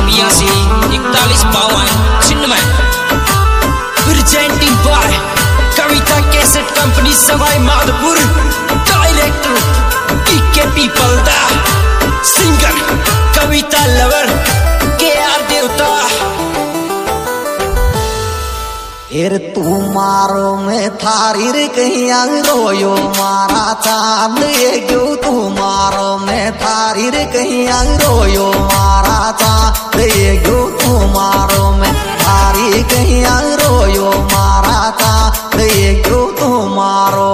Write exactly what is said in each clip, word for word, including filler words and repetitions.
बयासी इकतालीस बावन छिन्नवे। Presenting by Kavita cassette company Sawai Madhopur. Director के पीपल दा, सिंगर कविता लवर के आर देवता। एर तू मारो में थारी रे कहीं रोयो मारा चांद ये क्यों तू मारो में थारी रे कहीं रोयो मारा चांद ये क्यों तू मारो में थारी कहीं रोयो मारा चांद ये क्यों तू मारो।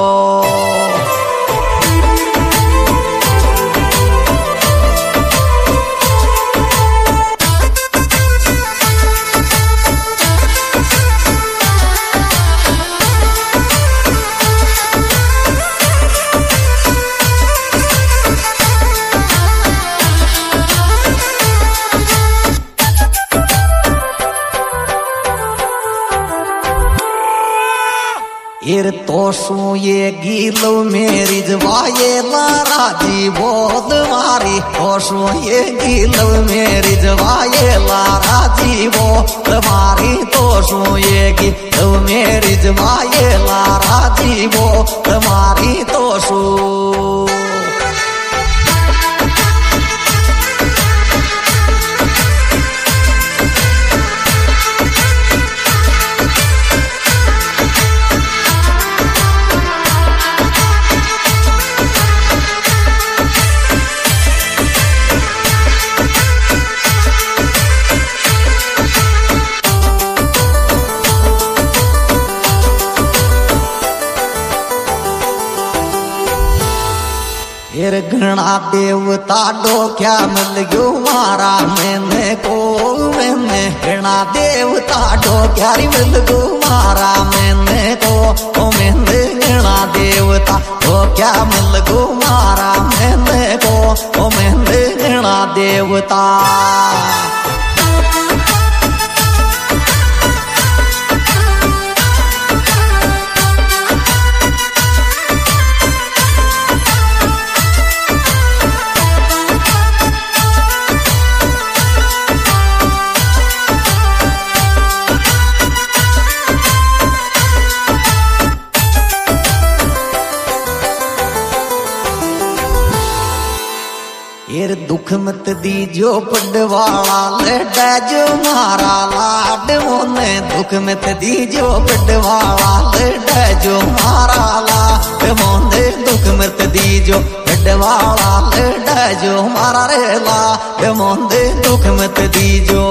एर तो सू ये गीलो मेरी जवाये लारा जी बोध मारी। तो सू ये गीलो मेरी जवाये लारा जी बोध मारी। तो सू ये गीलो मेरी जवाये लारा जी बोध मारी। तो सू एर घना देवता डोक्या मिल गयो मारा मैंने को मैंने घना देवता डोक्या मिल गयो मारा मैंने को ओ मैंने घना देवता डोक्या मिल गयो मारा मैंने को ओ मैंने घना देवता। एर दुख मत दीजो पडवाला लड़ा जो मारा लाड मोने। दुख मत दीजो पडवाला लड़ा जो मारा लाड मोने। दुख मत दीजो पडवाला लड़ा जो मारा रे लाड मोने। दुख मत दीजो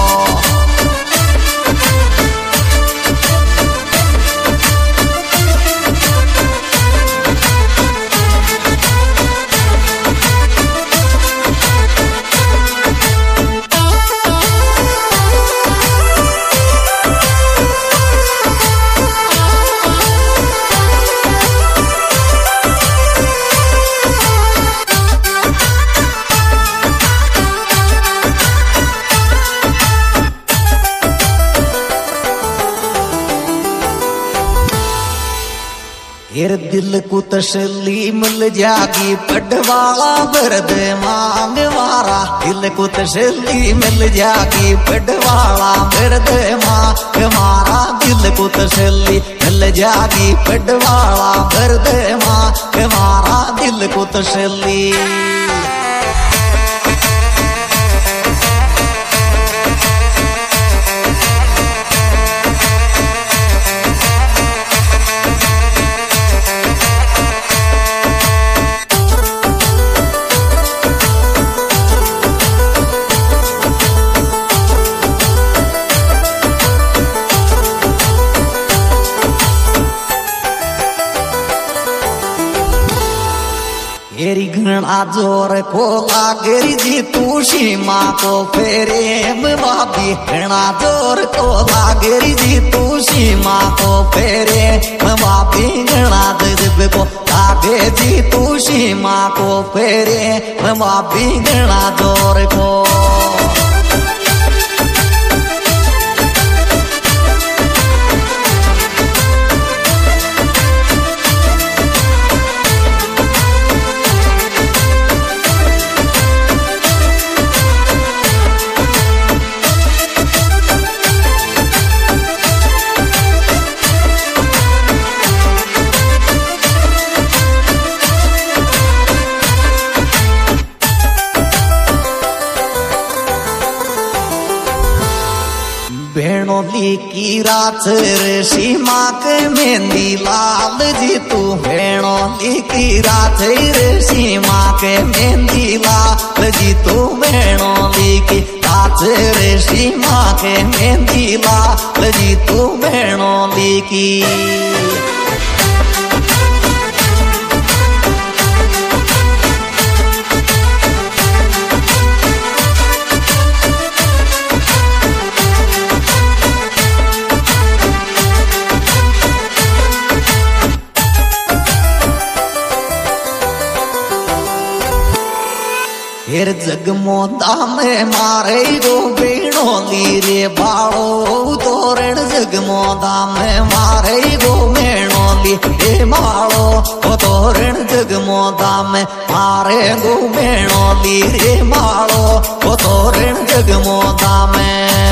एर दिल को तसल्ली मिल जागी पडवाला बरद मांग मारा। दिल को तसल्ली मिल जागी पडवाला बरद मांग मारा। दिल को तसल्ली मिल जागी पडवाला बरद मांग मारा। दिल को तसल्ली एरी घना जोर को लागरी जी तू सीमा को फेरे बाबी। घना जोर को लागरी जी तू सीमा को फेरे बाबी। घना दिल को लागे जी तू सीमा को फेरे बाबी। घना जोर को लिकी रात रे सीमा के मेहंदी लाल जी तू भेणो लिकी रात रे सीमा के मेहंदी लाल जी तू भेणो लिकी रात रे सीमा के मेहंदी लाल जी तू भेणो लिकी। फिर जगमोदा में मारे गो बेणोली रे बाड़ो तोरण जगमोदा में मारे गो बेणोली रे बाड़ो तोरण जगमोदा में मारे गो बेणोली रे बाड़ो तोरण जगमोदा में।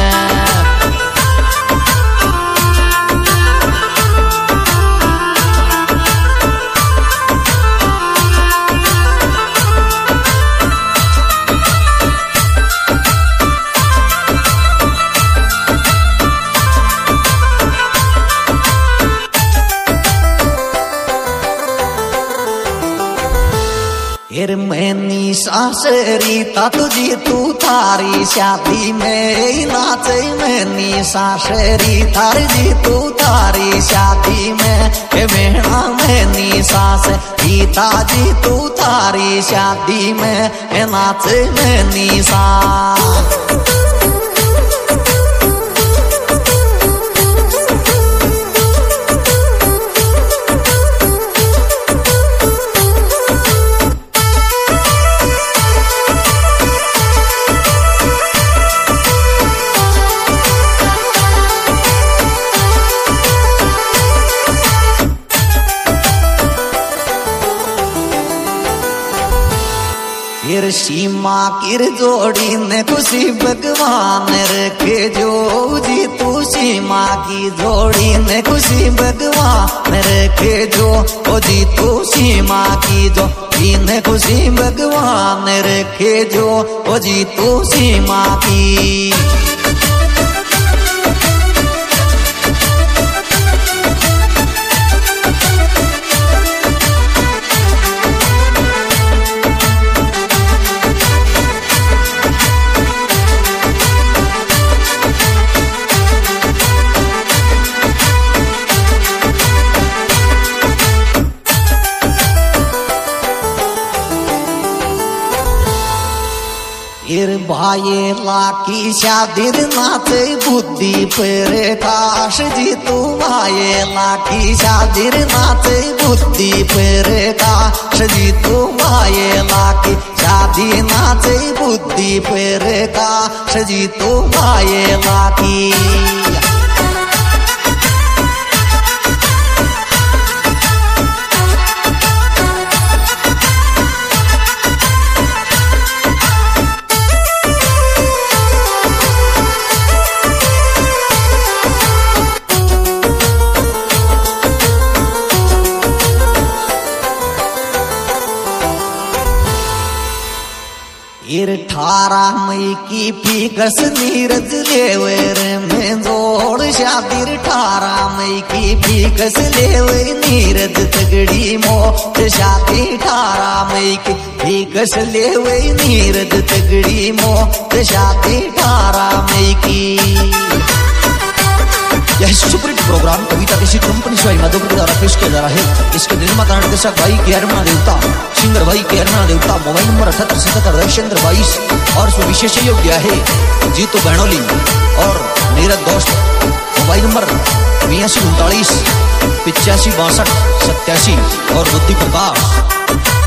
फिर मैनी सासरी ता तुझी तू थारी शादी में नाच मैनी सासरी थारी जी तू थारी शादी में भेणा मैनी सास पिताजी तू थारी शादी में नाच मैनी सास। फिर सीमा किर जोड़ी ने खुशी भगवान रखे जो जी तू सीमा की जोड़ी ने खुशी भगवान रखे जो ओ जी तू सीमा की जो ने खुशी भगवान रखे जो ओ जी तू सीमा की। फिर भाई लाकी शादी नाचे बुद्धि पर काश जी तू भाई लाकी शादी नाचे बुद्धि पर काश जी तू भाई लाकी शादी नाचे बुद्धि पर काश जी तू भाई लाकी। फिर अठारह मई की फिकस नीरज लेवर में जोड़ शादी अठारह मई की फिकस लेवर नीरज तगड़ी मोट शादी अठारह मई की फिकस लेवर नीरज तगड़ी मोट शादी अठारह मई की। यह सुपरहिट प्रोग्राम कविता किसी कंपनी स्वाई माधोपुर के द्वारा पेश किया जा रहा है। इसके निर्माता निर्देशक भाई के अरुणा देवता, सिंगर भाई के अरुणा देवता। मोबाइल नंबर अठहत्तर सतहत्तर दशचंद्र बाईस और इसमें विशेष योग्य है जीतू बहनोली और नीरज दोस्त। मोबाइल नंबर बयासी उनतालीस पिचासी बासठ सत्यासी और बुद्धि प्रकाश।